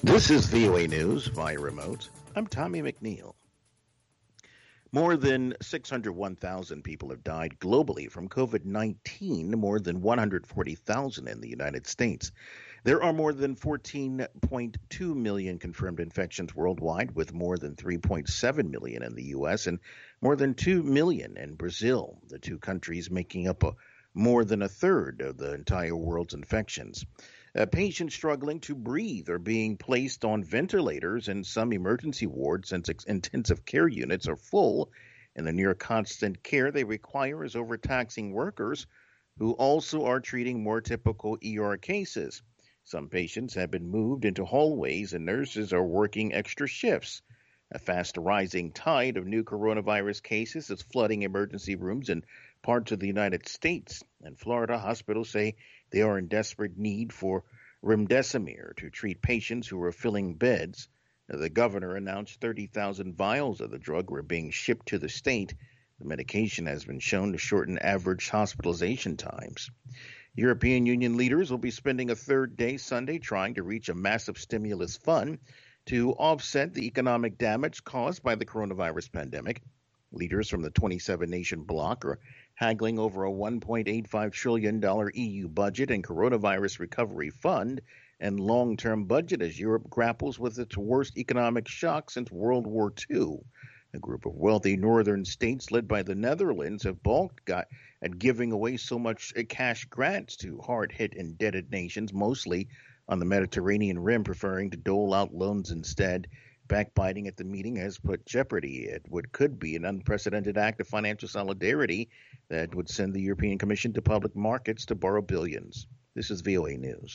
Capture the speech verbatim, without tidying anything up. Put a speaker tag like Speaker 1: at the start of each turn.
Speaker 1: This is V O A News via remote. I'm Tommy McNeil. More than six hundred one thousand people have died globally from COVID nineteen, more than one hundred forty thousand in the United States. There are more than fourteen point two million confirmed infections worldwide, with more than three point seven million in the U S and more than two million in Brazil, the two countries making up a, more than a third of the entire world's infections. Uh, patients struggling to breathe are being placed on ventilators, and some emergency wards and ex- intensive care units are full. And the near constant care they require is overtaxing workers who also are treating more typical E R cases. Some patients have been moved into hallways, and nurses are working extra shifts. A fast rising tide of new coronavirus cases is flooding emergency rooms in parts of the United States, and Florida hospitals say they are in desperate need for remdesivir to treat patients who are filling beds. The governor announced thirty thousand vials of the drug were being shipped to the state. The medication has been shown to shorten average hospitalization times. European Union leaders will be spending a third day Sunday trying to reach a massive stimulus fund to offset the economic damage caused by the coronavirus pandemic. Leaders from the twenty-seven nation bloc are haggling over a one point eight five trillion dollars E U budget and coronavirus recovery fund and long-term budget as Europe grapples with its worst economic shock since World War Two. A group of wealthy northern states led by the Netherlands have balked at giving away so much cash grants to hard-hit indebted nations, mostly on the Mediterranean rim, preferring to dole out loans instead. Backbiting at the meeting has put jeopardy at what could be an unprecedented act of financial solidarity that would send the European Commission to public markets to borrow billions. This is V O A News.